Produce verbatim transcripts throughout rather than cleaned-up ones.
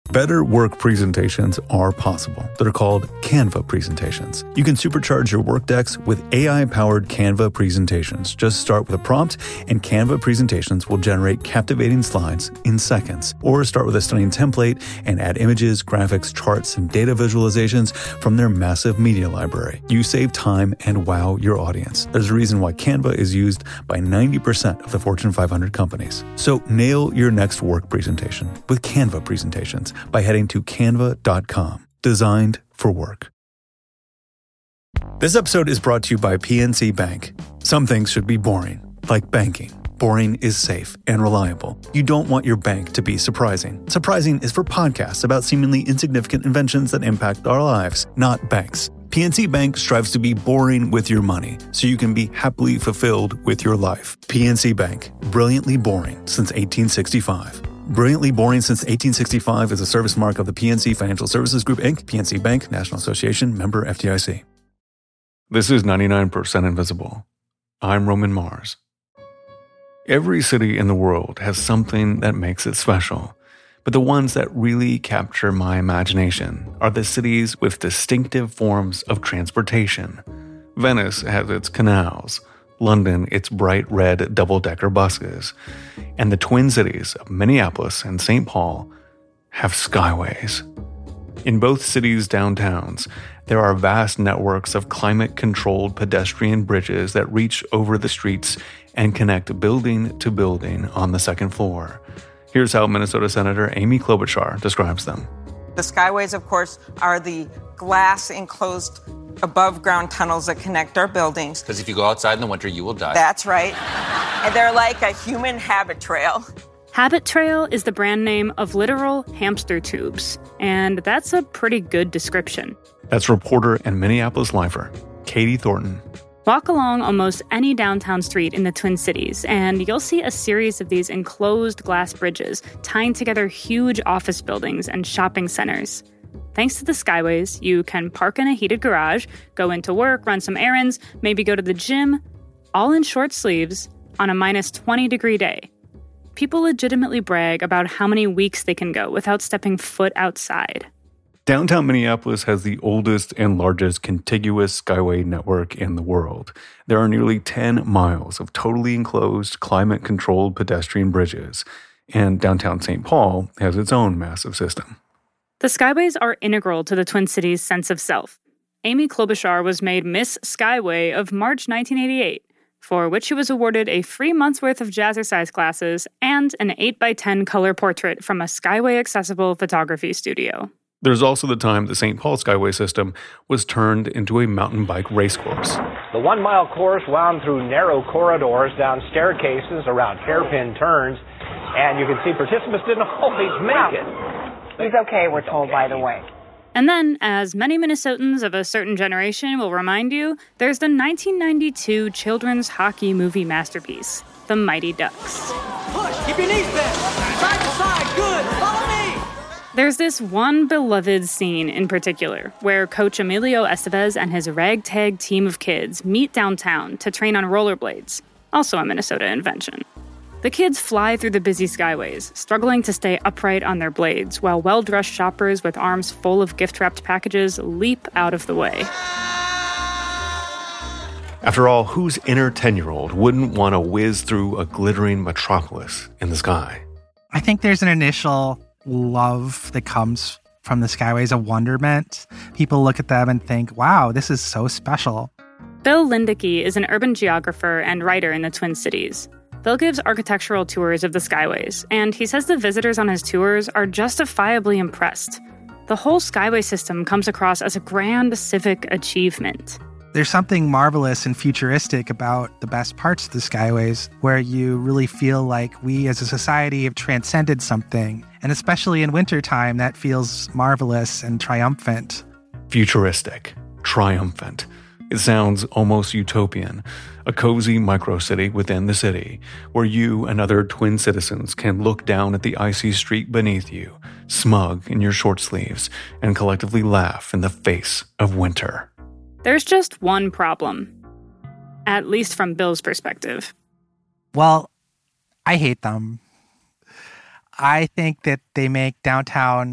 Better work presentations are possible. They're called Canva presentations. You can supercharge your work decks with A I-powered Canva presentations. Just start with a prompt, and Canva presentations will generate captivating slides in seconds. Or start with a stunning template and add images, graphics, charts, and data visualizations from their massive media library. You save time and wow your audience. There's a reason why Canva is used by ninety percent of the Fortune five hundred companies. So nail your next work presentation with Canva presentations by heading to canva dot com. Designed for work. This episode is brought to you by P N C Bank. Some things should be boring, like banking. Boring is safe and reliable. You don't want your bank to be surprising. Surprising is for podcasts about seemingly insignificant inventions that impact our lives, not banks. P N C Bank strives to be boring with your money, so you can be happily fulfilled with your life. P N C Bank, brilliantly boring since eighteen sixty-five. Brilliantly Boring Since eighteen sixty-five is a service mark of the P N C Financial Services Group, Incorporated. P N C Bank, National Association, member F D I C. This is ninety-nine percent Invisible. I'm Roman Mars. Every city in the world has something that makes it special, but the ones that really capture my imagination are the cities with distinctive forms of transportation. Venice has its canals, London its bright red double-decker buses, and the twin cities of Minneapolis and Saint Paul have skyways. In both cities' downtowns, there are vast networks of climate-controlled pedestrian bridges that reach over the streets and connect building to building on the second floor. Here's how Minnesota Senator Amy Klobuchar describes them. The skyways, of course, are the glass-enclosed above-ground tunnels that connect our buildings. Because if you go outside in the winter, you will die. That's right. And they're like a human habit trail. Habit Trail is the brand name of literal hamster tubes, and that's a pretty good description. That's reporter and Minneapolis lifer, Katie Thornton. Walk along almost any downtown street in the Twin Cities, and you'll see a series of these enclosed glass bridges tying together huge office buildings and shopping centers. Thanks to the skyways, you can park in a heated garage, go into work, run some errands, maybe go to the gym, all in short sleeves on a minus twenty degree day. People legitimately brag about how many weeks they can go without stepping foot outside. Downtown Minneapolis has the oldest and largest contiguous skyway network in the world. There are nearly ten miles of totally enclosed, climate-controlled pedestrian bridges, and downtown Saint Paul has its own massive system. The skyways are integral to the Twin Cities' sense of self. Amy Klobuchar was made Miss Skyway of March nineteen eighty-eight, for which she was awarded a free month's worth of jazzercise classes and an eight by ten color portrait from a Skyway-accessible photography studio. There's also the time the Saint Paul Skyway system was turned into a mountain bike racecourse. The one-mile course wound through narrow corridors, down staircases, around hairpin turns, and you can see participants didn't always make it. He's okay, we're told, by the way. And then, as many Minnesotans of a certain generation will remind you, there's the nineteen ninety-two children's hockey movie masterpiece, The Mighty Ducks. Push, keep your knees bent. Side to side, good, follow me. There's this one beloved scene in particular, where Coach Emilio Estevez and his ragtag team of kids meet downtown to train on rollerblades, also a Minnesota invention. The kids fly through the busy skyways, struggling to stay upright on their blades, while well-dressed shoppers with arms full of gift-wrapped packages leap out of the way. After all, whose inner ten-year-old wouldn't want to whiz through a glittering metropolis in the sky? I think there's an initial love that comes from the skyways of wonderment. People look at them and think, wow, this is so special. Bill Lindicke is an urban geographer and writer in the Twin Cities. Bill gives architectural tours of the skyways, and he says the visitors on his tours are justifiably impressed. The whole skyway system comes across as a grand civic achievement. There's something marvelous and futuristic about the best parts of the skyways, where you really feel like we as a society have transcended something. And especially in wintertime, that feels marvelous and triumphant. Futuristic, triumphant. It sounds almost utopian. A cozy microcity within the city, where you and other twin citizens can look down at the icy street beneath you, smug in your short sleeves, and collectively laugh in the face of winter. There's just one problem. At least from Bill's perspective. Well, I hate them. I think that they make downtown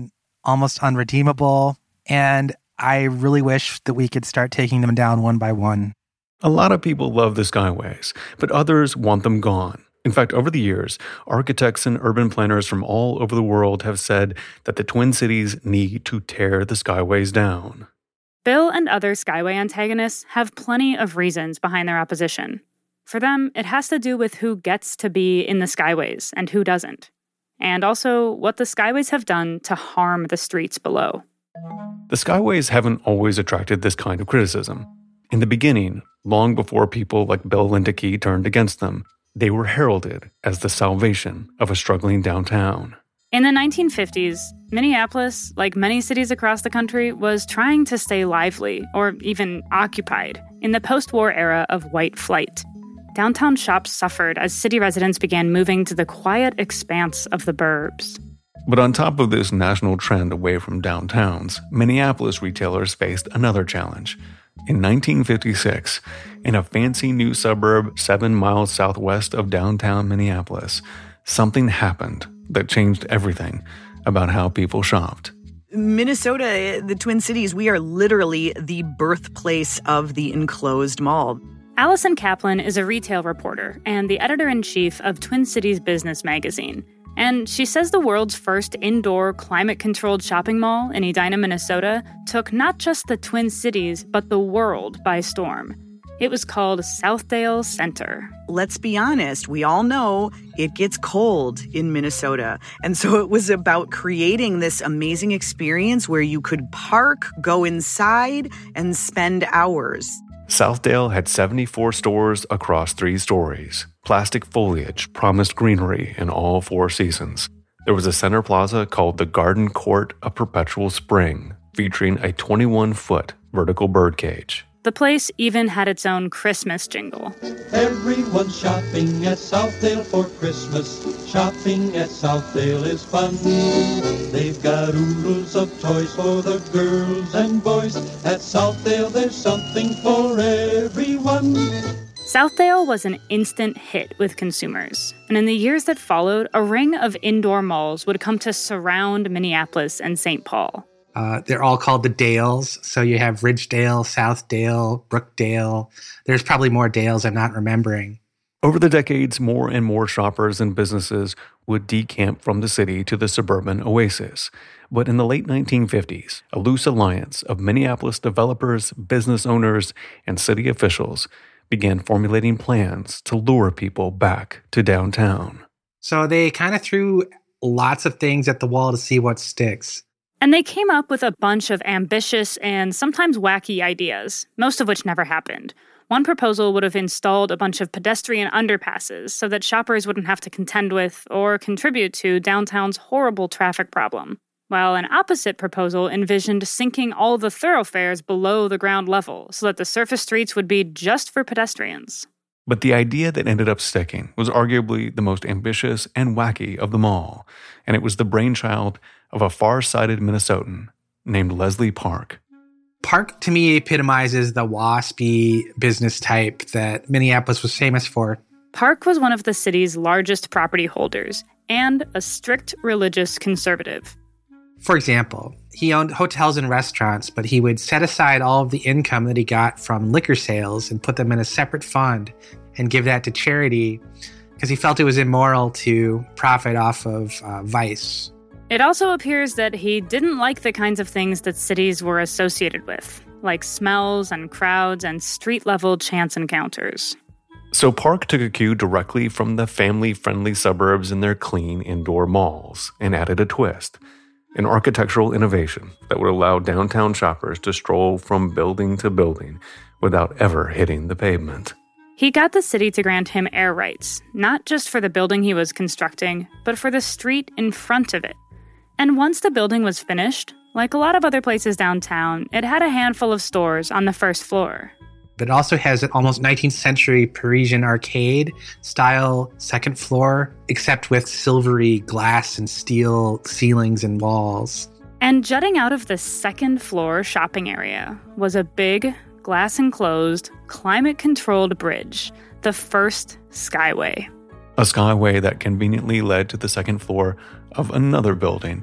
almost unredeemable, and I really wish that we could start taking them down one by one. A lot of people love the Skyways, but others want them gone. In fact, over the years, architects and urban planners from all over the world have said that the Twin Cities need to tear the Skyways down. Bill and other Skyway antagonists have plenty of reasons behind their opposition. For them, it has to do with who gets to be in the Skyways and who doesn't, and also what the Skyways have done to harm the streets below. The Skyways haven't always attracted this kind of criticism. In the beginning, long before people like Bill Liedtke turned against them, they were heralded as the salvation of a struggling downtown. In the nineteen fifties, Minneapolis, like many cities across the country, was trying to stay lively, or even occupied, in the post-war era of white flight. Downtown shops suffered as city residents began moving to the quiet expanse of the burbs. But on top of this national trend away from downtowns, Minneapolis retailers faced another challenge. In nineteen fifty-six, in a fancy new suburb seven miles southwest of downtown Minneapolis, something happened that changed everything about how people shopped. Minnesota, the Twin Cities, we are literally the birthplace of the enclosed mall. Allison Kaplan is a retail reporter and the editor-in-chief of Twin Cities Business Magazine. And she says the world's first indoor climate-controlled shopping mall in Edina, Minnesota, took not just the Twin Cities, but the world by storm. It was called Southdale Center. Let's be honest, we all know it gets cold in Minnesota. And so it was about creating this amazing experience where you could park, go inside, and spend hours. Southdale had seventy-four stores across three stories. Plastic foliage promised greenery in all four seasons. There was a center plaza called the Garden Court of Perpetual Spring, featuring a twenty-one foot vertical birdcage. The place even had its own Christmas jingle. Everyone's shopping at Southdale for Christmas. Shopping at Southdale is fun. They've got oodles of toys for the girls and boys. At Southdale, there's something for everyone. Southdale was an instant hit with consumers. And in the years that followed, a ring of indoor malls would come to surround Minneapolis and Saint Paul. Uh, they're all called the Dales. So you have Ridgedale, Southdale, Brookdale. There's probably more Dales I'm not remembering. Over the decades, more and more shoppers and businesses would decamp from the city to the suburban oasis. But in the late nineteen fifties, a loose alliance of Minneapolis developers, business owners, and city officials began formulating plans to lure people back to downtown. So they kind of threw lots of things at the wall to see what sticks. And they came up with a bunch of ambitious and sometimes wacky ideas, most of which never happened. One proposal would have installed a bunch of pedestrian underpasses so that shoppers wouldn't have to contend with or contribute to downtown's horrible traffic problem, while an opposite proposal envisioned sinking all the thoroughfares below the ground level so that the surface streets would be just for pedestrians. But the idea that ended up sticking was arguably the most ambitious and wacky of them all, and it was the brainchild of a far-sighted Minnesotan named Leslie Park. Park, to me, epitomizes the waspy business type that Minneapolis was famous for. Park was one of the city's largest property holders and a strict religious conservative. For example, he owned hotels and restaurants, but he would set aside all of the income that he got from liquor sales and put them in a separate fund and give that to charity because he felt it was immoral to profit off of uh, vice. It also appears that he didn't like the kinds of things that cities were associated with, like smells and crowds and street-level chance encounters. So Park took a cue directly from the family-friendly suburbs and their clean indoor malls and added a twist, an architectural innovation that would allow downtown shoppers to stroll from building to building without ever hitting the pavement. He got the city to grant him air rights, not just for the building he was constructing, but for the street in front of it. And once the building was finished, like a lot of other places downtown, it had a handful of stores on the first floor. But it also has an almost nineteenth century Parisian arcade style second floor, except with silvery glass and steel ceilings and walls. And jutting out of the second floor shopping area was a big, glass-enclosed, climate-controlled bridge, the first Skyway. A skyway that conveniently led to the second floor of another building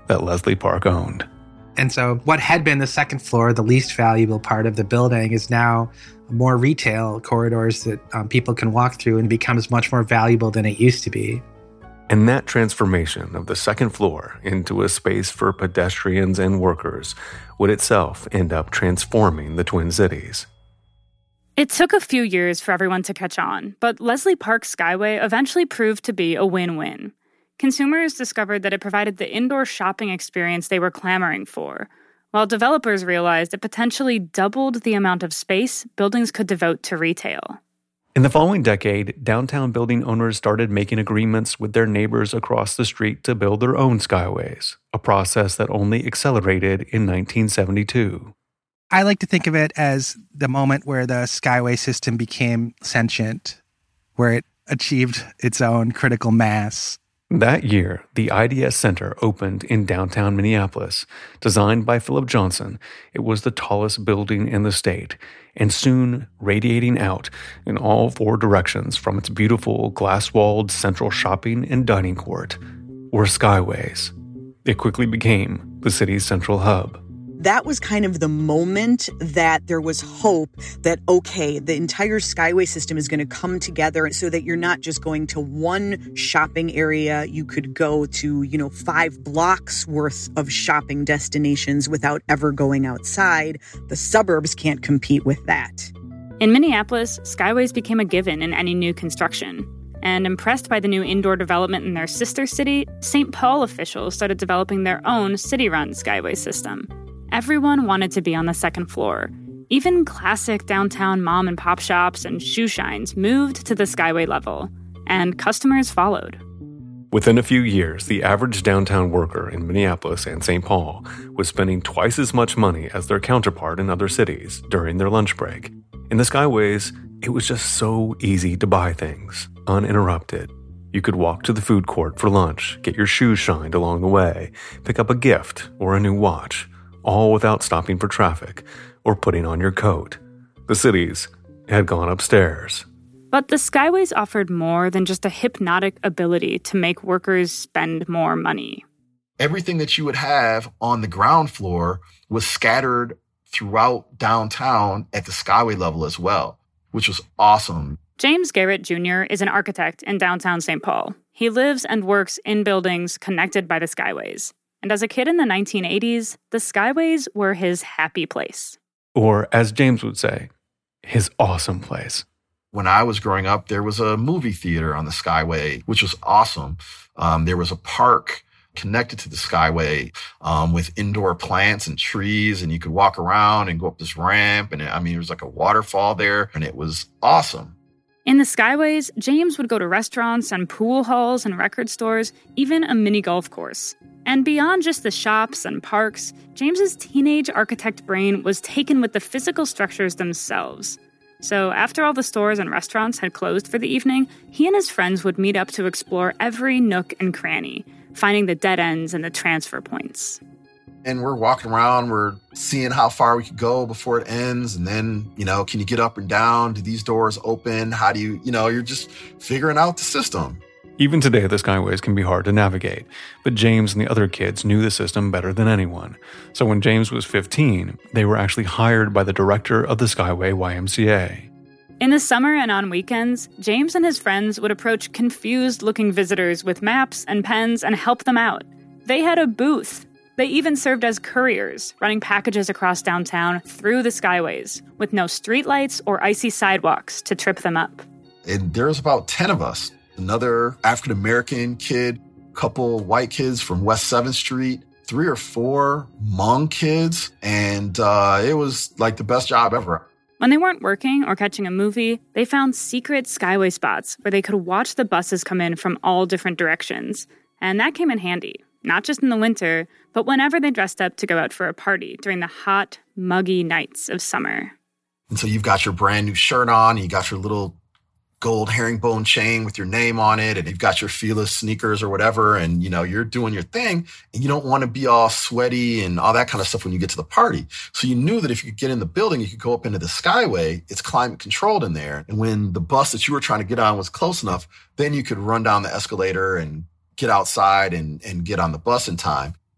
that Leslie Park owned. And so what had been the second floor, the least valuable part of the building, is now more retail corridors that um, people can walk through, and becomes much more valuable than it used to be. And that transformation of the second floor into a space for pedestrians and workers would itself end up transforming the Twin Cities. It took a few years for everyone to catch on, but Leslie Park Skyway eventually proved to be a win-win. Consumers discovered that it provided the indoor shopping experience they were clamoring for, while developers realized it potentially doubled the amount of space buildings could devote to retail. In the following decade, downtown building owners started making agreements with their neighbors across the street to build their own skyways, a process that only accelerated in nineteen seventy-two. I like to think of it as the moment where the skyway system became sentient, where it achieved its own critical mass. That year, the I D S Center opened in downtown Minneapolis. Designed by Philip Johnson, it was the tallest building in the state, and soon radiating out in all four directions from its beautiful glass-walled central shopping and dining court were skyways. It quickly became the city's central hub. That was kind of the moment that there was hope that, okay, the entire skyway system is going to come together so that you're not just going to one shopping area. You could go to, you know, five blocks worth of shopping destinations without ever going outside. The suburbs can't compete with that. In Minneapolis, skyways became a given in any new construction. And impressed by the new indoor development in their sister city, Saint Paul officials started developing their own city-run skyway system. Everyone wanted to be on the second floor. Even classic downtown mom and pop shops and shoe shines moved to the skyway level, and customers followed. Within a few years, the average downtown worker in Minneapolis and Saint Paul was spending twice as much money as their counterpart in other cities during their lunch break. In the skyways, it was just so easy to buy things, uninterrupted. You could walk to the food court for lunch, get your shoes shined along the way, pick up a gift or a new watch, all without stopping for traffic or putting on your coat. The cities had gone upstairs. But the skyways offered more than just a hypnotic ability to make workers spend more money. Everything that you would have on the ground floor was scattered throughout downtown at the skyway level as well, which was awesome. James Garrett Junior is an architect in downtown Saint Paul. He lives and works in buildings connected by the skyways. And as a kid in the nineteen eighties, the skyways were his happy place. Or, as James would say, his awesome place. When I was growing up, there was a movie theater on the skyway, which was awesome. Um, there was a park connected to the skyway um, with indoor plants and trees, and you could walk around and go up this ramp. And it, I mean, there was like a waterfall there, and it was awesome. In the skyways, James would go to restaurants and pool halls and record stores, even a mini golf course. And beyond just the shops and parks, James's teenage architect brain was taken with the physical structures themselves. So after all the stores and restaurants had closed for the evening, he and his friends would meet up to explore every nook and cranny, finding the dead ends and the transfer points. And we're walking around, we're seeing how far we could go before it ends. And then, you know, can you get up and down? Do these doors open? How do you, you know, you're just figuring out the system. Even today, the skyways can be hard to navigate, but James and the other kids knew the system better than anyone. So when James was fifteen, they were actually hired by the director of the Skyway Y M C A. In the summer and on weekends, James and his friends would approach confused-looking visitors with maps and pens and help them out. They had a booth. They even served as couriers, running packages across downtown through the skyways, with no streetlights or icy sidewalks to trip them up. And there was about ten of us. Another African-American kid, couple white kids from West seventh Street, three or four Hmong kids, and uh, it was like the best job ever. When they weren't working or catching a movie, they found secret skyway spots where they could watch the buses come in from all different directions. And that came in handy, not just in the winter, but whenever they dressed up to go out for a party during the hot, muggy nights of summer. And so you've got your brand new shirt on, and you got your little gold herringbone chain with your name on it, and you've got your Fila sneakers or whatever, and you know you're doing your thing, and you don't want to be all sweaty and all that kind of stuff when you get to the party. So you knew that if you could get in the building, you could go up into the skyway. It's climate controlled in there, and when the bus that you were trying to get on was close enough, then you could run down the escalator and get outside and and get on the bus in time.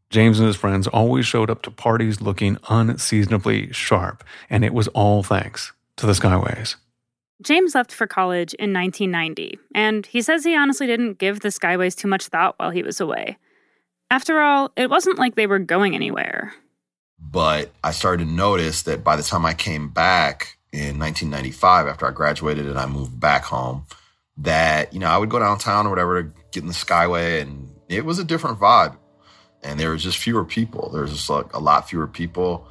James and his friends always showed up to parties looking unseasonably sharp, and it was all thanks to the Skyways. James left for college in nineteen ninety, and he says he honestly didn't give the Skyways too much thought while he was away. After all, it wasn't like they were going anywhere. But I started to notice that by the time I came back in nineteen ninety-five, after I graduated and I moved back home, that, you know, I would go downtown or whatever to get in the Skyway, and it was a different vibe. And there was just fewer people. There was just like a lot fewer people,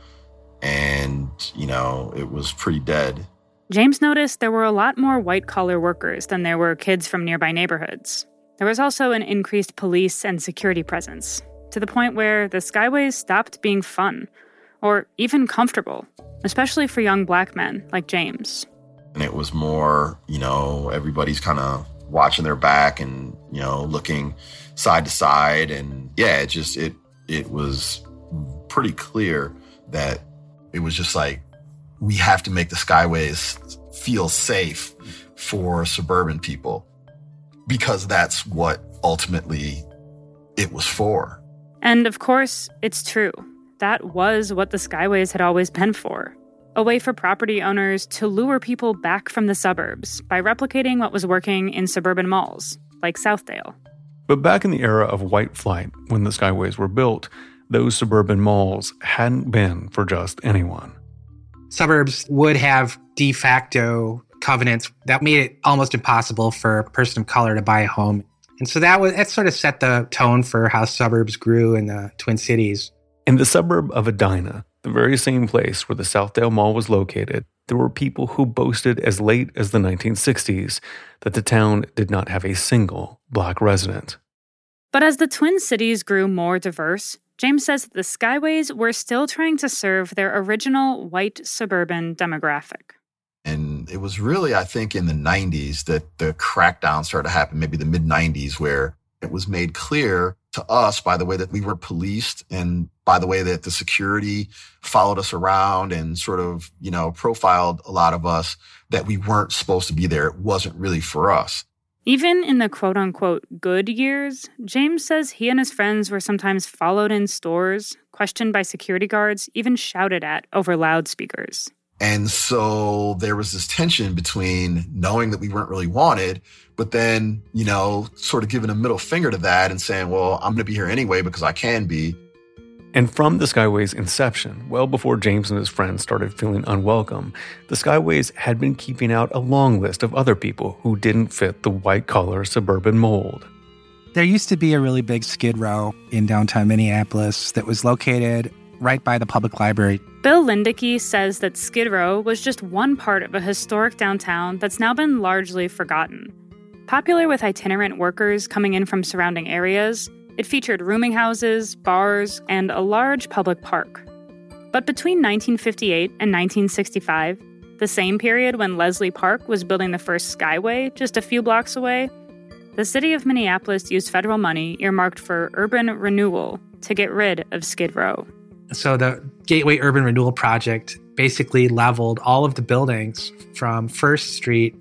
and, you know, it was pretty dead. James noticed there were a lot more white-collar workers than there were kids from nearby neighborhoods. There was also an increased police and security presence, to the point where the Skyways stopped being fun, or even comfortable, especially for young black men like James. And it was more, you know, everybody's kind of watching their back and, you know, looking side to side. And yeah, it just, it, it was pretty clear that it was just like, we have to make the Skyways feel safe for suburban people, because that's what ultimately it was for. And of course, it's true. That was what the Skyways had always been for. A way for property owners to lure people back from the suburbs by replicating what was working in suburban malls, like Southdale. But back in the era of white flight, when the Skyways were built, those suburban malls hadn't been for just anyone. Suburbs would have de facto covenants that made it almost impossible for a person of color to buy a home. And so that was that sort of set the tone for how suburbs grew in the Twin Cities. In the suburb of Edina, the very same place where the Southdale Mall was located, there were people who boasted as late as the nineteen sixties that the town did not have a single black resident. But as the Twin Cities grew more diverse, James says that the Skyways were still trying to serve their original white suburban demographic. And it was really, I think, in the nineties that the crackdown started to happen, maybe the mid nineties, where it was made clear to us by the way that we were policed and by the way that the security followed us around and sort of, you know, profiled a lot of us, that we weren't supposed to be there. It wasn't really for us. Even in the quote-unquote good years, James says he and his friends were sometimes followed in stores, questioned by security guards, even shouted at over loudspeakers. And so there was this tension between knowing that we weren't really wanted, but then, you know, sort of giving a middle finger to that and saying, well, I'm going to be here anyway because I can be. And from the Skyways' inception, well before James and his friends started feeling unwelcome, the Skyways had been keeping out a long list of other people who didn't fit the white-collar suburban mold. There used to be a really big Skid Row in downtown Minneapolis that was located right by the public library. Bill Lindicky says that Skid Row was just one part of a historic downtown that's now been largely forgotten. Popular with itinerant workers coming in from surrounding areas, it featured rooming houses, bars, and a large public park. But between nineteen fifty-eight and nineteen sixty-five, the same period when Leslie Park was building the first Skyway just a few blocks away, the city of Minneapolis used federal money earmarked for urban renewal to get rid of Skid Row. So the Gateway Urban Renewal Project basically leveled all of the buildings from First Street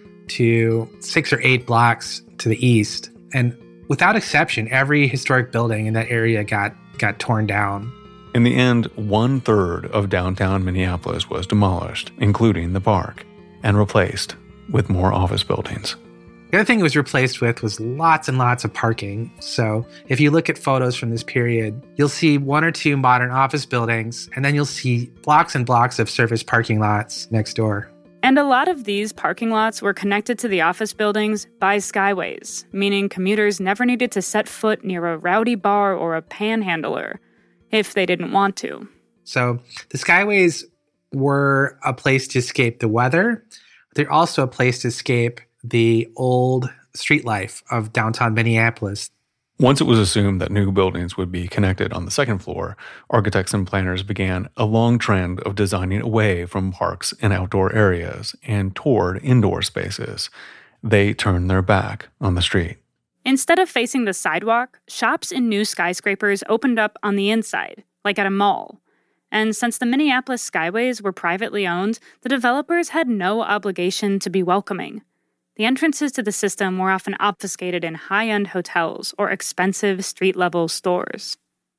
to six or eight blocks to the east. And without exception, every historic building in that area got, got torn down. In the end, one-third of downtown Minneapolis was demolished, including the park, and replaced with more office buildings. The other thing it was replaced with was lots and lots of parking. So if you look at photos from this period, you'll see one or two modern office buildings, and then you'll see blocks and blocks of surface parking lots next door. And a lot of these parking lots were connected to the office buildings by Skyways, meaning commuters never needed to set foot near a rowdy bar or a panhandler if they didn't want to. So the Skyways were a place to escape the weather. They're also a place to escape the old street life of downtown Minneapolis. Once it was assumed that new buildings would be connected on the second floor, architects and planners began a long trend of designing away from parks and outdoor areas and toward indoor spaces. They turned their back on the street. Instead of facing the sidewalk, shops in new skyscrapers opened up on the inside, like at a mall. And since the Minneapolis Skyways were privately owned, the developers had no obligation to be welcoming. The entrances to the system were often obfuscated in high-end hotels or expensive street-level stores.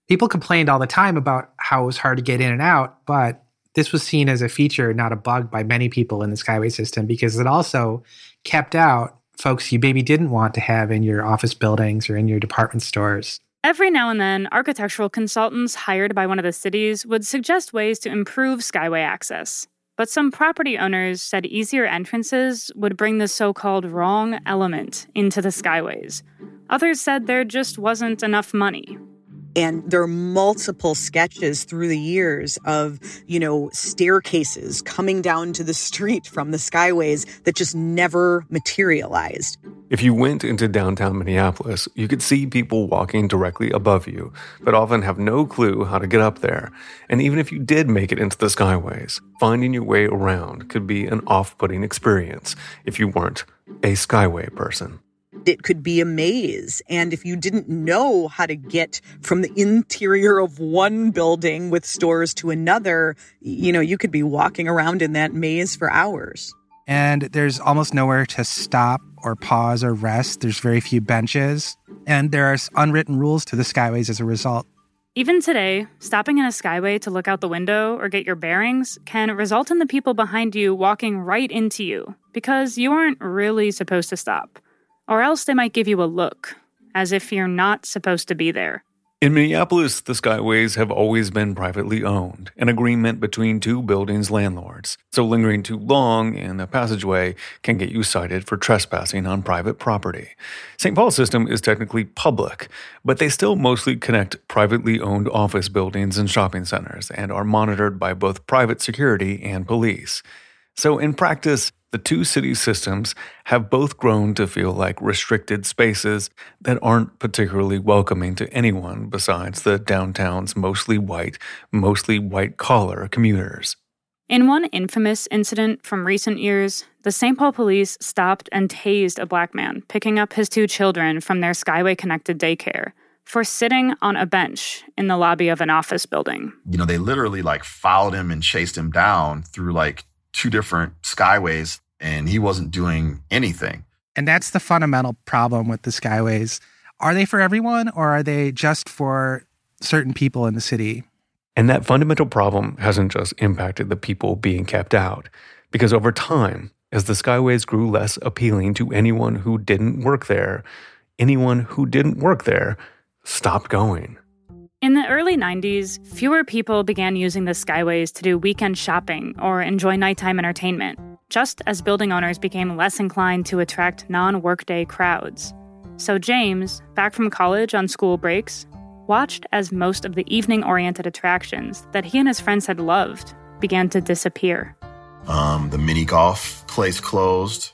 People complained all the time about how it was hard to get in and out, but this was seen as a feature, not a bug, by many people in the Skyway system because it also kept out folks you maybe didn't want to have in your office buildings or in your department stores. Every now and then, architectural consultants hired by one of the cities would suggest ways to improve Skyway access. But some property owners said easier entrances would bring the so-called wrong element into the Skyways. Others said there just wasn't enough money. And there are multiple sketches through the years of, you know, staircases coming down to the street from the Skyways that just never materialized. If you went into downtown Minneapolis, you could see people walking directly above you, but often have no clue how to get up there. And even if you did make it into the Skyways, finding your way around could be an off-putting experience if you weren't a Skyway person. It could be a maze. And if you didn't know how to get from the interior of one building with stores to another, you know, you could be walking around in that maze for hours. And there's almost nowhere to stop or pause or rest. There's very few benches. And there are unwritten rules to the Skyways as a result. Even today, stopping in a Skyway to look out the window or get your bearings can result in the people behind you walking right into you because you aren't really supposed to stop. Or else they might give you a look, as if you're not supposed to be there. In Minneapolis, the Skyways have always been privately owned, an agreement between two buildings' landlords. So lingering too long in a passageway can get you cited for trespassing on private property. Saint Paul's system is technically public, but they still mostly connect privately owned office buildings and shopping centers and are monitored by both private security and police. So in practice, the two city systems have both grown to feel like restricted spaces that aren't particularly welcoming to anyone besides the downtown's mostly white, mostly white-collar commuters. In one infamous incident from recent years, the Saint Paul police stopped and tased a black man picking up his two children from their Skyway-connected daycare for sitting on a bench in the lobby of an office building. You know, they literally, like, followed him and chased him down through, like, two different Skyways, and he wasn't doing anything. And that's the fundamental problem with the Skyways. Are they for everyone, or are they just for certain people in the city? And that fundamental problem hasn't just impacted the people being kept out, because over time, as the Skyways grew less appealing to anyone who didn't work there, anyone who didn't work there stopped going. In the early nineties, fewer people began using the Skyways to do weekend shopping or enjoy nighttime entertainment, just as building owners became less inclined to attract non-workday crowds. So James, back from college on school breaks, watched as most of the evening-oriented attractions that he and his friends had loved began to disappear. Um, the mini golf place closed.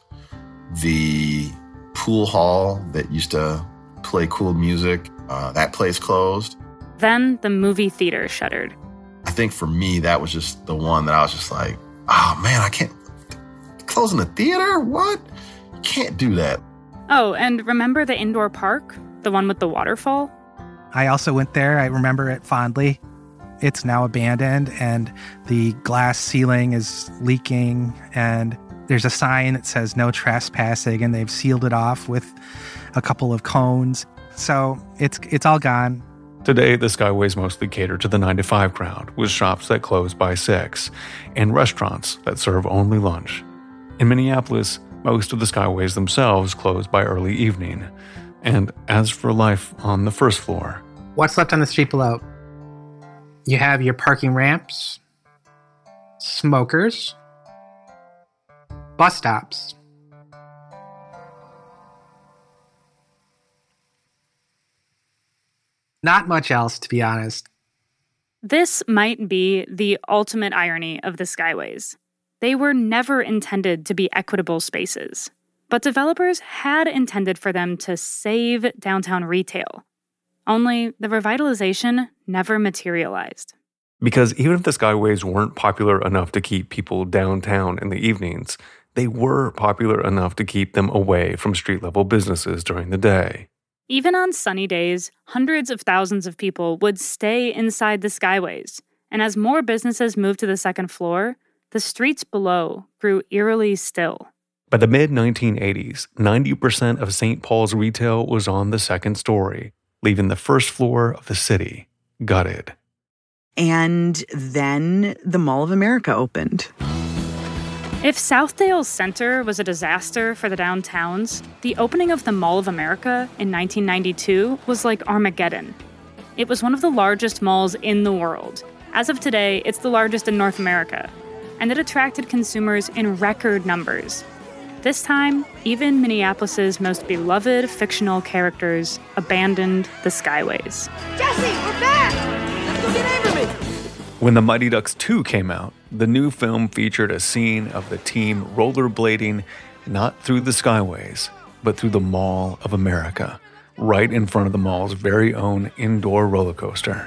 The pool hall that used to play cool music, uh, that place closed. Then the movie theater shuttered. I think for me, that was just the one that I was just like, oh man, I can't, closing the theater? What? You can't do that. Oh, and remember the indoor park? The one with the waterfall? I also went there. I remember it fondly. It's now abandoned, and the glass ceiling is leaking, and there's a sign that says no trespassing, and they've sealed it off with a couple of cones. So it's it's all gone. Today, the Skyways mostly cater to the nine to five crowd, with shops that close by six, and restaurants that serve only lunch. In Minneapolis, most of the Skyways themselves close by early evening. And as for life on the first floor... What's left on the street below? You have your parking ramps, smokers, bus stops. Not much else, to be honest. This might be the ultimate irony of the Skyways. They were never intended to be equitable spaces, but developers had intended for them to save downtown retail. Only the revitalization never materialized. Because even if the Skyways weren't popular enough to keep people downtown in the evenings, they were popular enough to keep them away from street-level businesses during the day. Even on sunny days, hundreds of thousands of people would stay inside the Skyways, and as more businesses moved to the second floor, the streets below grew eerily still. By the mid nineteen eighties, ninety percent of Saint Paul's retail was on the second story, leaving the first floor of the city gutted. And then the Mall of America opened. If Southdale's center was a disaster for the downtowns, the opening of the Mall of America in nineteen ninety-two was like Armageddon. It was one of the largest malls in the world. As of today, it's the largest in North America, and it attracted consumers in record numbers. This time, even Minneapolis's most beloved fictional characters abandoned the Skyways. Jesse, we're back! Let's go get Averman! When The Mighty Ducks two came out, the new film featured a scene of the team rollerblading not through the Skyways, but through the Mall of America, right in front of the mall's very own indoor roller coaster.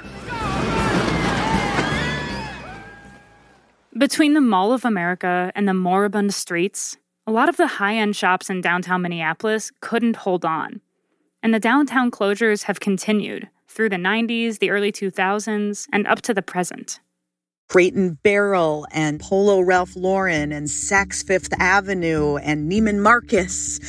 Between the Mall of America and the moribund streets, a lot of the high-end shops in downtown Minneapolis couldn't hold on. And the downtown closures have continued through the nineties, the early two thousands, and up to the present. Crate and Barrel and Polo Ralph Lauren and Saks Fifth Avenue and Neiman Marcus,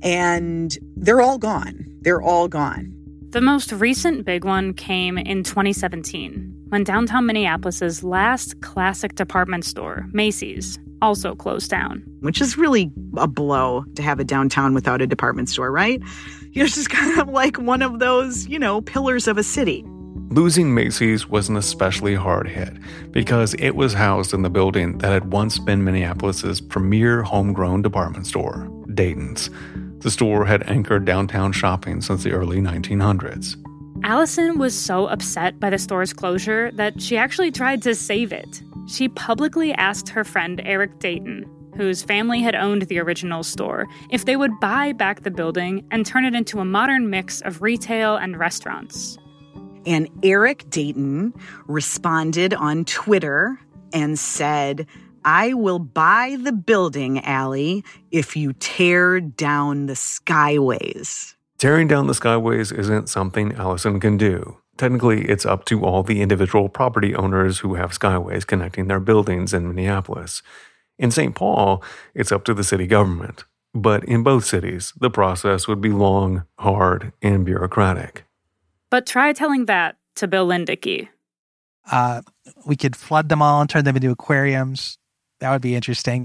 and they're all gone. They're all gone. The most recent big one came in twenty seventeen, when downtown Minneapolis's last classic department store, Macy's, also closed down. Which is really a blow to have a downtown without a department store, right? You know, it's just kind of like one of those, you know, pillars of a city. Losing Macy's was an especially hard hit because it was housed in the building that had once been Minneapolis's premier homegrown department store, Dayton's. The store had anchored downtown shopping since the early nineteen hundreds. Allison was so upset by the store's closure that she actually tried to save it. She publicly asked her friend Eric Dayton, whose family had owned the original store, if they would buy back the building and turn it into a modern mix of retail and restaurants. And Eric Dayton responded on Twitter and said, "I will buy the building, Allie, if you tear down the Skyways." Tearing down the Skyways isn't something Allison can do. Technically, it's up to all the individual property owners who have Skyways connecting their buildings in Minneapolis. In Saint Paul, it's up to the city government. But in both cities, the process would be long, hard, and bureaucratic. But try telling that to Bill Lindicky. Uh, we could flood them all and turn them into aquariums. That would be interesting.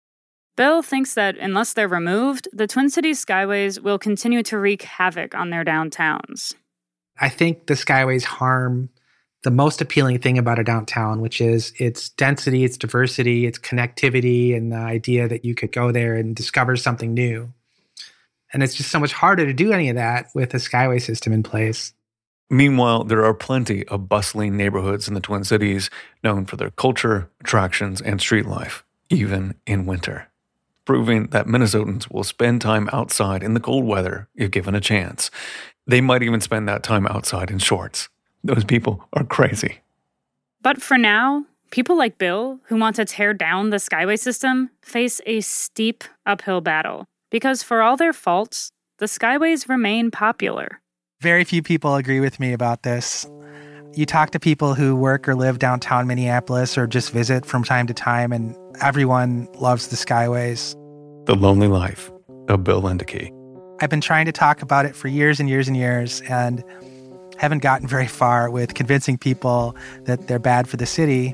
Bill thinks that unless they're removed, the Twin Cities Skyways will continue to wreak havoc on their downtowns. I think the Skyways harm the most appealing thing about a downtown, which is its density, its diversity, its connectivity, and the idea that you could go there and discover something new. And it's just so much harder to do any of that with a Skyway system in place. Meanwhile, there are plenty of bustling neighborhoods in the Twin Cities known for their culture, attractions, and street life, even in winter, proving that Minnesotans will spend time outside in the cold weather if given a chance. They might even spend that time outside in shorts. Those people are crazy. But for now, people like Bill, who want to tear down the Skyway system, face a steep uphill battle. Because for all their faults, the Skyways remain popular. Very few people agree with me about this. You talk to people who work or live downtown Minneapolis or just visit from time to time, and everyone loves the Skyways. The Lonely Life of Bill Lindicky. I've been trying to talk about it for years and years and years, and haven't gotten very far with convincing people that they're bad for the city.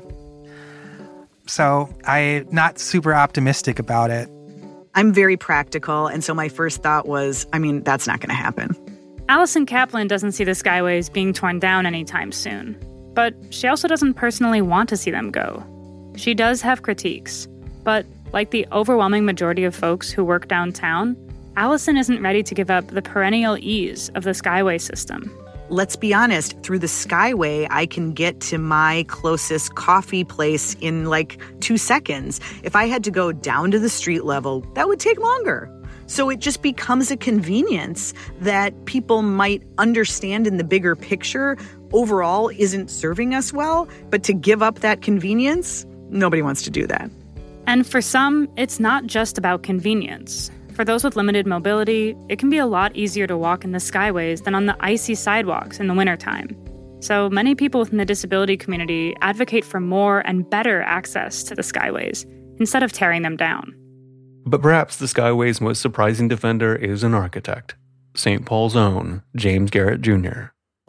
So I'm not super optimistic about it. I'm very practical, and so my first thought was, I mean, that's not going to happen. Allison Kaplan doesn't see the Skyways being torn down anytime soon, but she also doesn't personally want to see them go. She does have critiques, but like the overwhelming majority of folks who work downtown, Allison isn't ready to give up the perennial ease of the Skyway system. Let's be honest, through the Skyway, I can get to my closest coffee place in like two seconds. If I had to go down to the street level, that would take longer. So it just becomes a convenience that people might understand in the bigger picture overall isn't serving us well, but to give up that convenience, nobody wants to do that. And for some, it's not just about convenience. For those with limited mobility, it can be a lot easier to walk in the Skyways than on the icy sidewalks in the wintertime. So many people within the disability community advocate for more and better access to the Skyways, instead of tearing them down. But perhaps the Skyway's most surprising defender is an architect, Saint Paul's own James Garrett Junior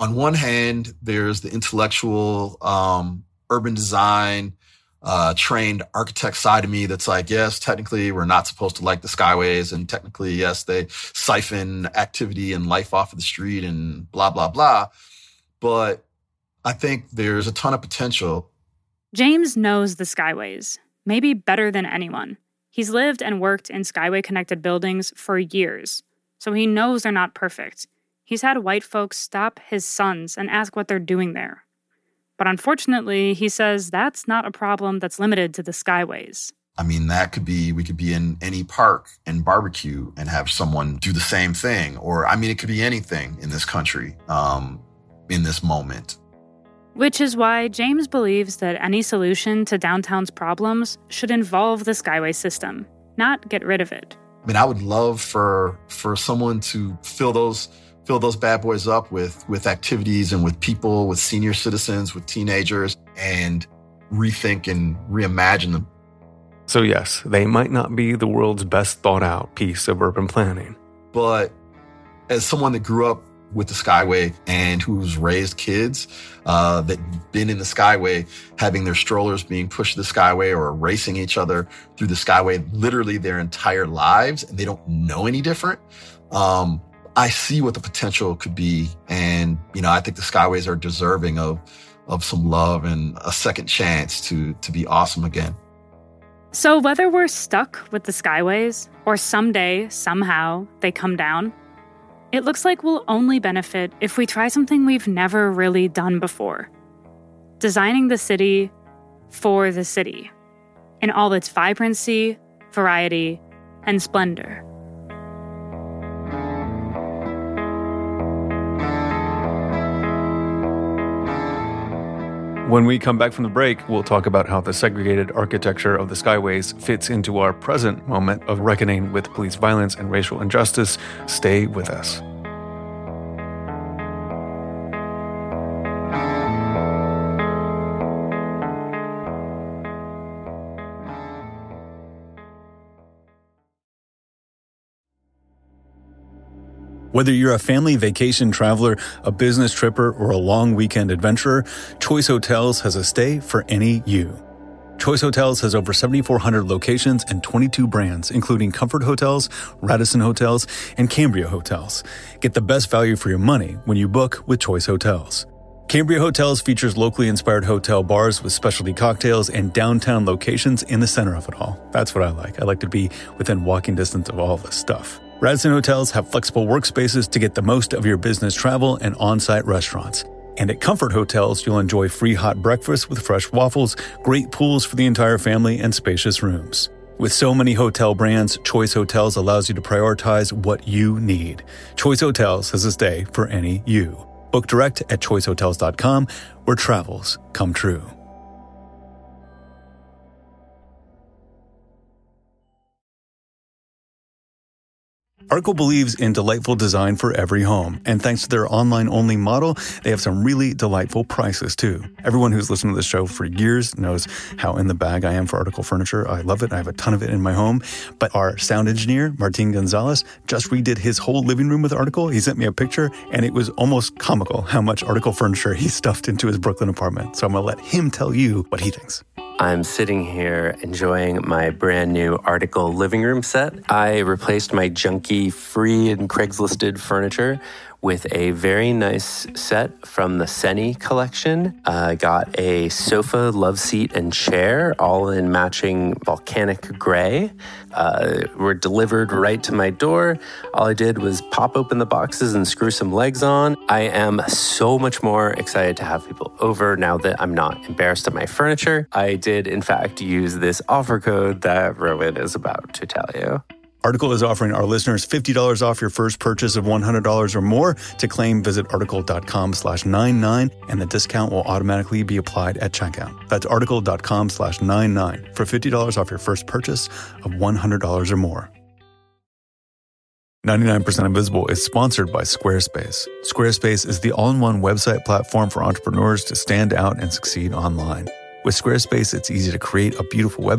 on one hand, there's the intellectual, um, urban design, uh, trained architect side of me that's like, yes, technically we're not supposed to like the skyways. And technically, yes, they siphon activity and life off of the street and blah, blah, blah. But I think there's a ton of potential. James knows the skyways, maybe better than anyone. He's lived and worked in skyway-connected buildings for years, so he knows they're not perfect. He's had white folks stop his sons and ask what they're doing there. But unfortunately, he says that's not a problem that's limited to the skyways. I mean, that could be, we could be in any park and barbecue and have someone do the same thing. Or, I mean, it could be anything in this country, um, in this moment. Which is why James believes that any solution to downtown's problems should involve the skyway system, not get rid of it. I mean, I would love for for someone to fill those fill those bad boys up with with activities and with people, with senior citizens, with teenagers, and rethink and reimagine them. So yes, they might not be the world's best thought out piece of urban planning. But as someone that grew up with the Skyway and who's raised kids uh, that been in the Skyway, having their strollers being pushed to the Skyway or racing each other through the Skyway literally their entire lives, and they don't know any different. Um, I see what the potential could be. And, you know, I think the Skyways are deserving of of some love and a second chance to to be awesome again. So whether we're stuck with the Skyways or someday, somehow, they come down, it looks like we'll only benefit if we try something we've never really done before. Designing the city for the city, in all its vibrancy, variety, and splendor. When we come back from the break, we'll talk about how the segregated architecture of the Skyways fits into our present moment of reckoning with police violence and racial injustice. Stay with us. Whether you're a family vacation traveler, a business tripper, or a long weekend adventurer, Choice Hotels has a stay for any you. Choice Hotels has over seventy-four hundred locations and twenty-two brands, including Comfort Hotels, Radisson Hotels, and Cambria Hotels. Get the best value for your money when you book with Choice Hotels. Cambria Hotels features locally inspired hotel bars with specialty cocktails and downtown locations in the center of it all. That's what I like. I like to be within walking distance of all this stuff. Radisson Hotels have flexible workspaces to get the most of your business travel and on-site restaurants. And at Comfort Hotels, you'll enjoy free hot breakfast with fresh waffles, great pools for the entire family, and spacious rooms. With so many hotel brands, Choice Hotels allows you to prioritize what you need. Choice Hotels has a stay for any you. Book direct at choice hotels dot com, where travels come true. Article believes in delightful design for every home, and thanks to their online-only model, they have some really delightful prices, too. Everyone who's listened to this show for years knows how in the bag I am for Article furniture. I love it. I have a ton of it in my home. But our sound engineer, Martin Gonzalez, just redid his whole living room with Article. He sent me a picture, and it was almost comical how much Article furniture he stuffed into his Brooklyn apartment. So I'm going to let him tell you what he thinks. I'm sitting here enjoying my brand new Article living room set. I replaced my junky free and Craigslisted furniture with a very nice set from the Seni collection. I uh, got a sofa, love seat, and chair, all in matching volcanic gray. Uh, were delivered right to my door. All I did was pop open the boxes and screw some legs on. I am so much more excited to have people over now that I'm not embarrassed of my furniture. I did, in fact, use this offer code that Rowan is about to tell you. Article is offering our listeners fifty dollars off your first purchase of one hundred dollars or more. To claim, visit article.com slash 99, and the discount will automatically be applied at checkout. That's article.com slash 99 for fifty dollars off your first purchase of one hundred dollars or more. ninety-nine percent Invisible is sponsored by Squarespace. Squarespace is the all-in-one website platform for entrepreneurs to stand out and succeed online. With Squarespace, it's easy to create a beautiful website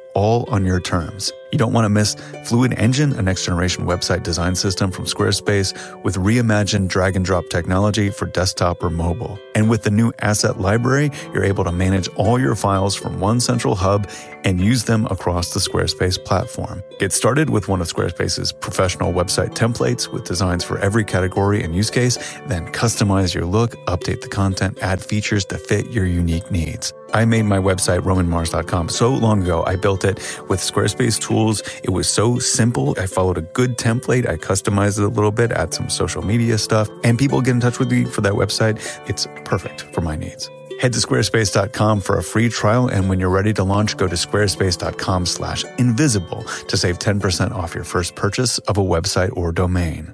all on your terms. You don't want to miss Fluid Engine, a next-generation website design system from Squarespace with reimagined drag-and-drop technology for desktop or mobile. And with the new Asset Library, you're able to manage all your files from one central hub and use them across the Squarespace platform. Get started with one of Squarespace's professional website templates with designs for every category and use case, then customize your look, update the content, add features to fit your unique needs. I made my website, roman mars dot com, so long ago. I built it with Squarespace tools. It was so simple. I followed a good template. I customized it a little bit, add some social media stuff, and people get in touch with me for that website. It's perfect for my needs. Head to squarespace dot com for a free trial, and when you're ready to launch, go to squarespace dot com slash invisible to save ten percent off your first purchase of a website or domain.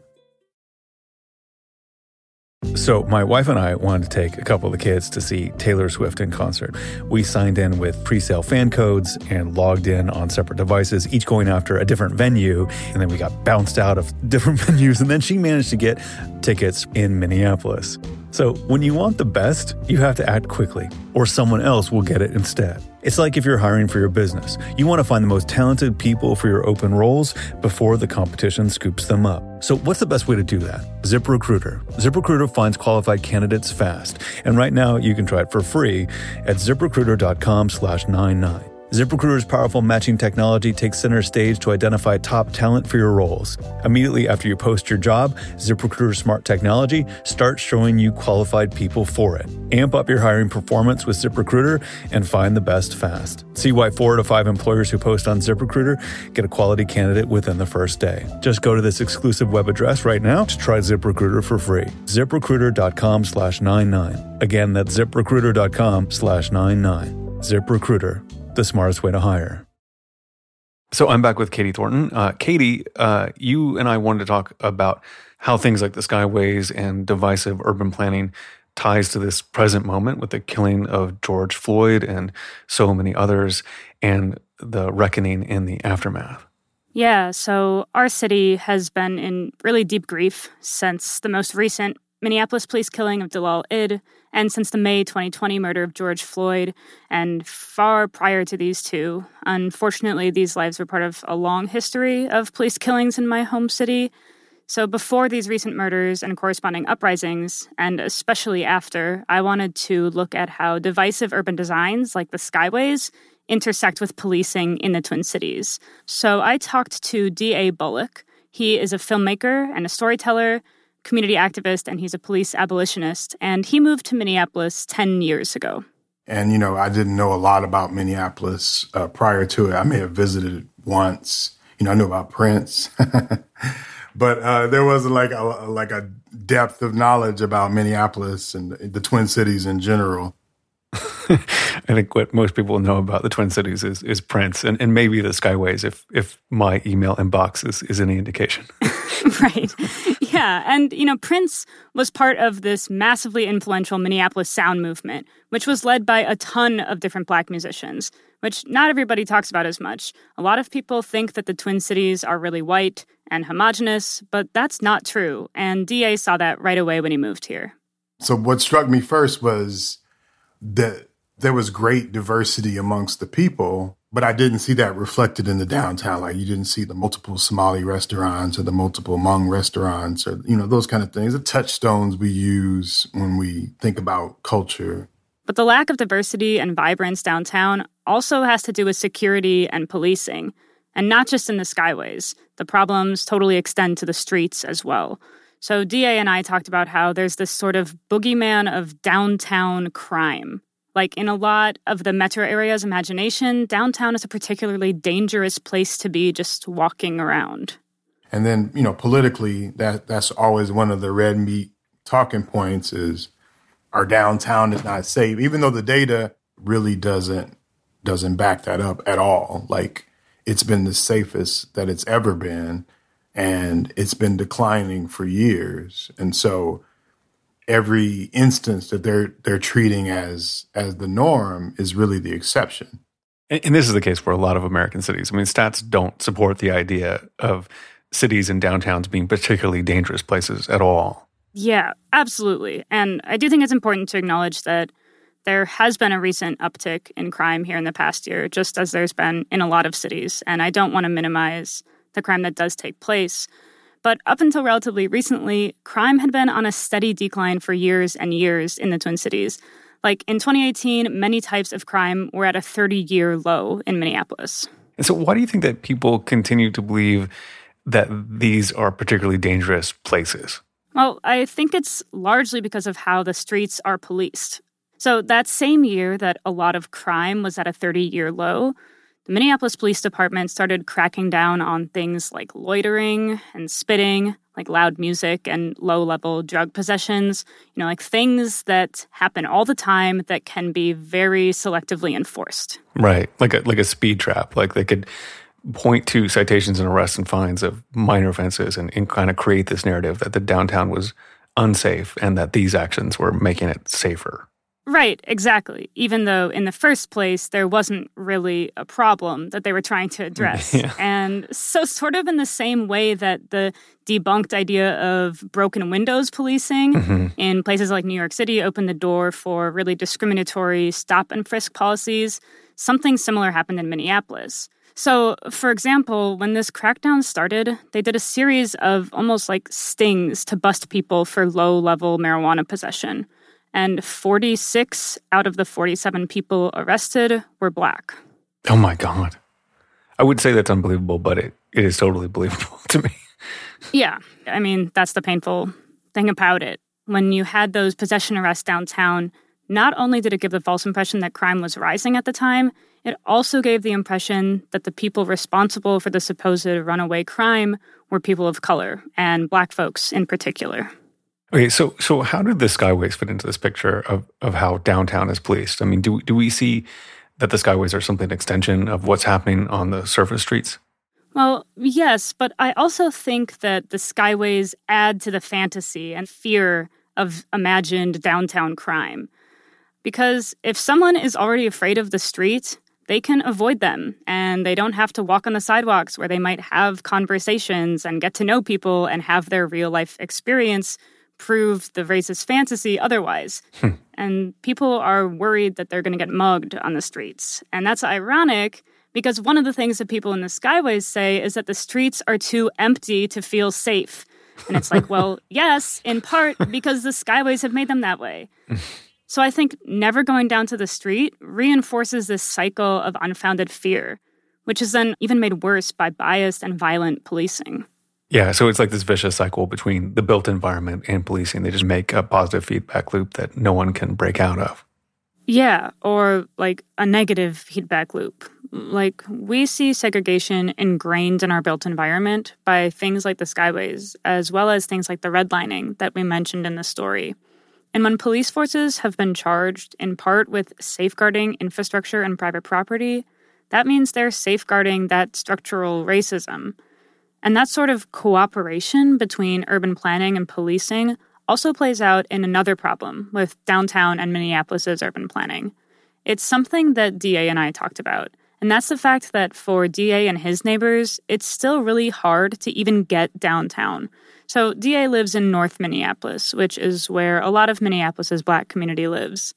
So my wife and I wanted to take a couple of the kids to see Taylor Swift in concert. We signed in with pre-sale fan codes and logged in on separate devices, each going after a different venue. And then we got bounced out of different venues. And then she managed to get tickets in Minneapolis. So when you want the best, you have to act quickly, or someone else will get it instead. It's like if you're hiring for your business. You want to find the most talented people for your open roles before the competition scoops them up. So what's the best way to do that? ZipRecruiter. ZipRecruiter finds qualified candidates fast. And right now you can try it for free at ZipRecruiter dot com slash ninety-nine. ZipRecruiter's powerful matching technology takes center stage to identify top talent for your roles. Immediately after you post your job, ZipRecruiter's smart technology starts showing you qualified people for it. Amp up your hiring performance with ZipRecruiter and find the best fast. See why four out of five employers who post on ZipRecruiter get a quality candidate within the first day. Just go to this exclusive web address right now to try ZipRecruiter for free. ZipRecruiter dot com slash ninety-nine. Again, that's ZipRecruiter dot com slash ninety-nine. ZipRecruiter. The smartest way to hire. So I'm back with Katie Thornton. Uh, Katie, uh, you and I wanted to talk about how things like the Skyways and divisive urban planning ties to this present moment with the killing of George Floyd and so many others and the reckoning in the aftermath. Yeah, so our city has been in really deep grief since the most recent Minneapolis police killing of Dalal Id, and since the May twenty twenty murder of George Floyd, and far prior to these two. Unfortunately, these lives were part of a long history of police killings in my home city. So before these recent murders and corresponding uprisings, and especially after, I wanted to look at how divisive urban designs like the Skyways intersect with policing in the Twin Cities. So I talked to D A Bullock. He is a filmmaker and a storyteller, community activist, and he's a police abolitionist, and he moved to Minneapolis ten years ago. And, you know, I didn't know a lot about Minneapolis uh, prior to it. I may have visited it once. You know, I knew about Prince. But uh, there wasn't like a, like a depth of knowledge about Minneapolis and the Twin Cities in general. I think what most people know about the Twin Cities is, is Prince and, and maybe the Skyways, if if my email inbox is, is any indication. Right. Yeah. And, you know, Prince was part of this massively influential Minneapolis sound movement, which was led by a ton of different Black musicians, which not everybody talks about as much. A lot of people think that the Twin Cities are really white and homogenous, but that's not true. And D A saw that right away when he moved here. So what struck me first was that there was great diversity amongst the people, but I didn't see that reflected in the downtown. Like you didn't see the multiple Somali restaurants or the multiple Hmong restaurants or, you know, those kind of things, the touchstones we use when we think about culture. But the lack of diversity and vibrance downtown also has to do with security and policing, and not just in the Skyways. The problems totally extend to the streets as well. So D A and I talked about how there's this sort of boogeyman of downtown crime. Like in a lot of the metro area's imagination, downtown is a particularly dangerous place to be just walking around. And then, you know, politically, that that's always one of the red meat talking points is our downtown is not safe, even though the data really doesn't doesn't back that up at all. Like it's been the safest that it's ever been, and it's been declining for years. And so every instance that they're they're treating as as the norm is really the exception. And, and this is the case for a lot of American cities. I mean, stats don't support the idea of cities and downtowns being particularly dangerous places at all. Yeah, absolutely. And I do think it's important to acknowledge that there has been a recent uptick in crime here in the past year, just as there's been in a lot of cities. And I don't want to minimize the crime that does take place. But up until relatively recently, crime had been on a steady decline for years and years in the Twin Cities. Like in twenty eighteen, many types of crime were at a thirty-year low in Minneapolis. And so why do you think that people continue to believe that these are particularly dangerous places? Well, I think it's largely because of how the streets are policed. So that same year that a lot of crime was at a thirty-year low, the Minneapolis Police Department started cracking down on things like loitering and spitting, like loud music and low-level drug possessions, you know, like things that happen all the time that can be very selectively enforced. Right, like a, like a speed trap. Like they could point to citations and arrests and fines of minor offenses and, and kind of create this narrative that the downtown was unsafe and that these actions were making it safer. Right, exactly. Even though in the first place, there wasn't really a problem that they were trying to address. Yeah. And so sort of in the same way that the debunked idea of broken windows policing mm-hmm. in places like New York City opened the door for really discriminatory stop and frisk policies, something similar happened in Minneapolis. So, for example, when this crackdown started, they did a series of almost like stings to bust people for low-level marijuana possession. And forty-six out of the forty-seven people arrested were Black. Oh my God. I would say that's unbelievable, but it, it is totally believable to me. Yeah. I mean, that's the painful thing about it. When you had those possession arrests downtown, not only did it give the false impression that crime was rising at the time, it also gave the impression that the people responsible for the supposed runaway crime were people of color, and Black folks in particular. Okay, so so how did the Skyways fit into this picture of, of how downtown is policed? I mean, do do we see that the Skyways are something extension of what's happening on the surface streets? Well, yes, but I also think that the Skyways add to the fantasy and fear of imagined downtown crime. Because if someone is already afraid of the street, they can avoid them, and they don't have to walk on the sidewalks where they might have conversations and get to know people and have their real-life experience prove the racist fantasy otherwise. Hmm. And people are worried that they're going to get mugged on the streets. And that's ironic because one of the things that people in the Skyways say is that the streets are too empty to feel safe. And it's like, well, yes, in part because the Skyways have made them that way. So I think never going down to the street reinforces this cycle of unfounded fear, which is then even made worse by biased and violent policing. Yeah, so it's like this vicious cycle between the built environment and policing. They just make a positive feedback loop that no one can break out of. Yeah, or like a negative feedback loop. Like we see segregation ingrained in our built environment by things like the Skyways, as well as things like the redlining that we mentioned in the story. And when police forces have been charged in part with safeguarding infrastructure and private property, that means they're safeguarding that structural racism. And that sort of cooperation between urban planning and policing also plays out in another problem with downtown and Minneapolis's urban planning. It's something that D A and I talked about, and that's the fact that for D A and his neighbors, it's still really hard to even get downtown. So D A lives in North Minneapolis, which is where a lot of Minneapolis's Black community lives.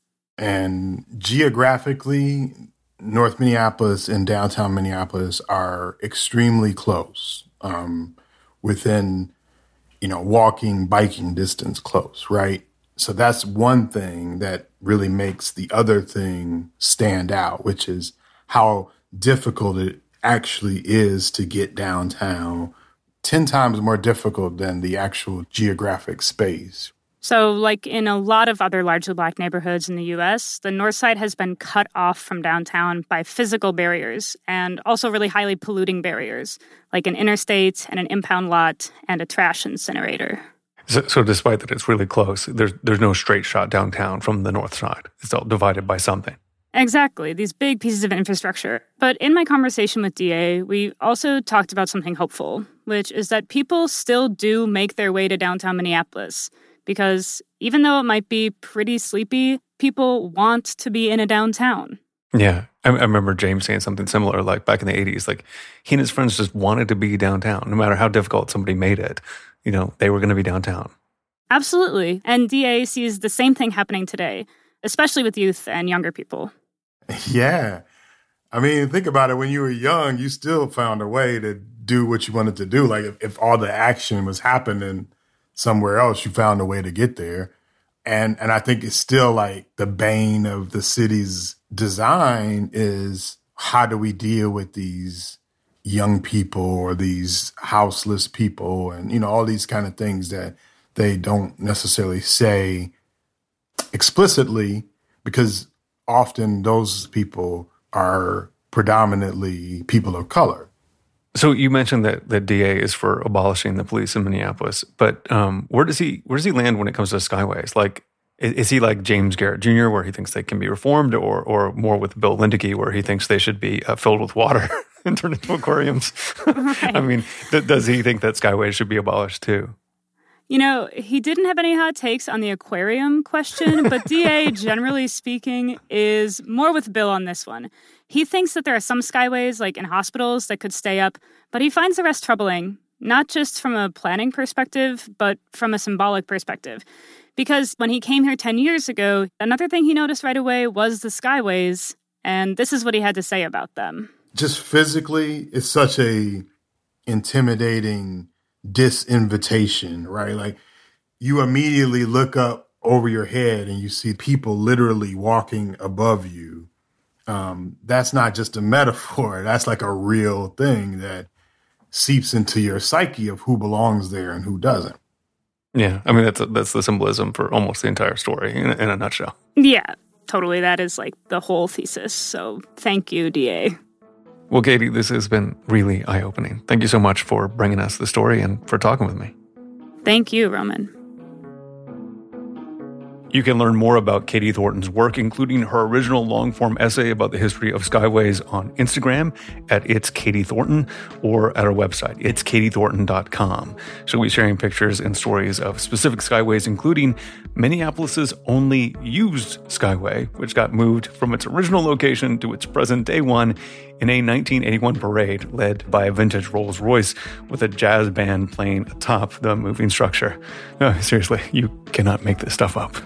And geographically, North Minneapolis and downtown Minneapolis are extremely close. Um, within, you know, walking, biking distance close, right? So that's one thing that really makes the other thing stand out, which is how difficult it actually is to get downtown, ten times more difficult than the actual geographic space. So like in a lot of other largely Black neighborhoods in the U S, the North Side has been cut off from downtown by physical barriers and also really highly polluting barriers, like an interstate and an impound lot and a trash incinerator. So, so despite that it's really close, there's there's no straight shot downtown from the North Side. It's all divided by something. Exactly, these big pieces of infrastructure. But in my conversation with D A, we also talked about something hopeful, which is that people still do make their way to downtown Minneapolis. Because even though it might be pretty sleepy, people want to be in a downtown. Yeah. I, I remember James saying something similar, like back in the eighties. Like, he and his friends just wanted to be downtown. No matter how difficult somebody made it, you know, they were going to be downtown. Absolutely. And D A sees the same thing happening today. especially with youth and younger people. Yeah. I mean, think about it. When you were young, you still found a way to do what you wanted to do. Like if, if all the action was happening somewhere else, you found a way to get there. And and I think it's still like the bane of the city's design is how do we deal with these young people or these houseless people and, you know, all these kind of things that they don't necessarily say explicitly, because often those people are predominantly people of color. So you mentioned that the D A is for abolishing the police in Minneapolis, but um, where does he where does he land when it comes to skyways? Like, is, is he like James Garrett Junior, where he thinks they can be reformed, or or more with Bill Lindeke, where he thinks they should be uh, filled with water and turned into aquariums? Right. I mean, th- does he think that skyways should be abolished too? You know, he didn't have any hot takes on the aquarium question, but D A, generally speaking, is more with Bill on this one. He thinks that there are some skyways, like in hospitals, that could stay up, but he finds the rest troubling, not just from a planning perspective, but from a symbolic perspective. Because when he came here ten years ago, another thing he noticed right away was the skyways, and this is what he had to say about them. Just physically, it's such a intimidating disinvitation, right? Like you immediately look up over your head and you see people literally walking above you. Um, that's not just a metaphor. That's like a real thing that seeps into your psyche of who belongs there and who doesn't. Yeah, I mean, that's a, that's the symbolism for almost the entire story in a, in a nutshell. Yeah, totally. That is like the whole thesis. So thank you, D A. Well, Katie, this has been really eye-opening. Thank you so much for bringing us the story and for talking with me. Thank you, Roman. You can learn more about Katie Thornton's work, including her original long-form essay about the history of skyways, on Instagram at It's Katie Thornton or at our website, its katie thornton dot com. She'll be sharing pictures and stories of specific skyways, including Minneapolis's only used skyway, which got moved from its original location to its present-day one in a nineteen eighty-one parade led by a vintage Rolls-Royce with a jazz band playing atop the moving structure. No, seriously, you cannot make this stuff up.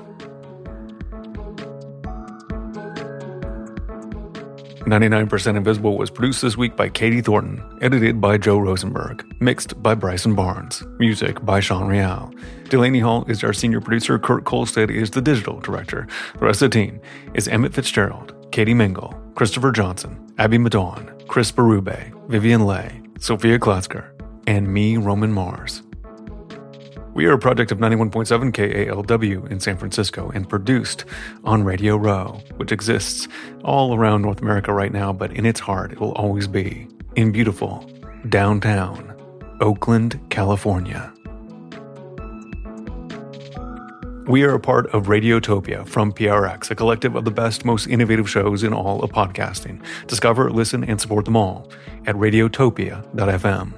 ninety-nine percent Invisible was produced this week by Katie Thornton, edited by Joe Rosenberg, mixed by Bryson Barnes, music by Sean Real. Delaney Hall is our senior producer, Kurt Kolstad is the digital director. The rest of the team is Emmett Fitzgerald, Katie Mingle, Christopher Johnson, Abby Madon, Chris Berube, Vivian Lay, Sophia Klotzker, and me, Roman Mars. We are a project of ninety-one point seven K A L W in San Francisco and produced on Radio Row, which exists all around North America right now, but in its heart, it will always be in beautiful downtown Oakland, California. We are a part of Radiotopia from P R X, a collective of the best, most innovative shows in all of podcasting. Discover, listen, and support them all at radiotopia dot f m.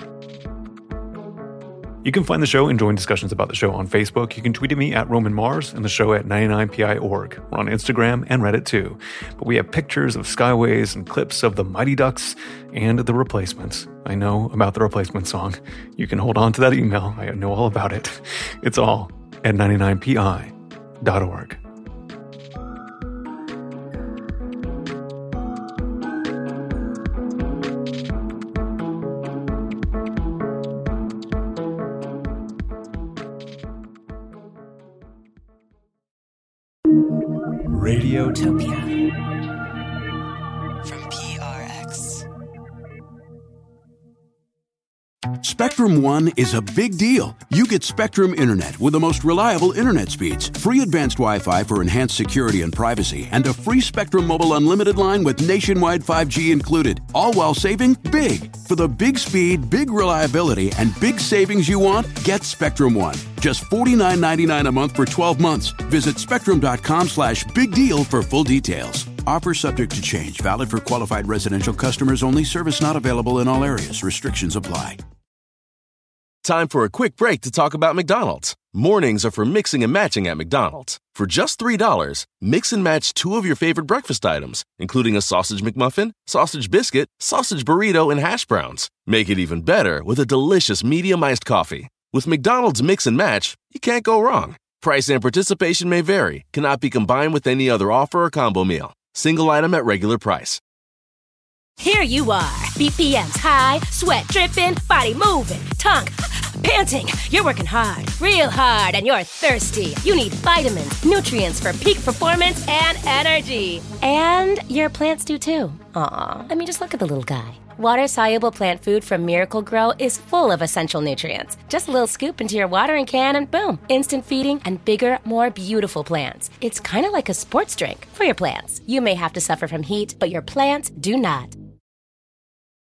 You can find the show and join discussions about the show on Facebook. You can tweet at me at Roman Mars and the show at ninety-nine P I dot org. We're on Instagram and Reddit too. But we have pictures of skyways and clips of the Mighty Ducks and the Replacements. I know about the Replacement song. You can hold on to that email. I know all about it. It's all at ninety-nine P I dot org. Radiotopia from P R X. Spectrum One is a big deal. You get Spectrum Internet with the most reliable internet speeds, free advanced Wi-Fi for enhanced security and privacy, and a free Spectrum Mobile Unlimited line with nationwide five G included, all while saving big. For the big speed, big reliability, and big savings you want, get Spectrum One. Just forty-nine ninety-nine a month for twelve months. Visit spectrum.com slash big deal for full details. Offer subject to change. Valid for qualified residential customers only. Service not available in all areas. Restrictions apply. Time for a quick break to talk about McDonald's. Mornings are for mixing and matching at McDonald's. For just three dollars, mix and match two of your favorite breakfast items, including a sausage McMuffin, sausage biscuit, sausage burrito, and hash browns. Make it even better with a delicious medium iced coffee. With McDonald's Mix and Match, you can't go wrong. Price and participation may vary. Cannot be combined with any other offer or combo meal. Single item at regular price. Here you are, B P Ms high, sweat dripping, body moving, tongue panting. You're working hard, real hard, and you're thirsty. You need vitamins, nutrients for peak performance and energy. And your plants do too. Aw, I mean, just look at the little guy. Water-soluble plant food from Miracle Grow is full of essential nutrients. Just a little scoop into your watering can and boom, instant feeding and bigger, more beautiful plants. It's kind of like a sports drink for your plants. You may have to suffer from heat, but your plants do not.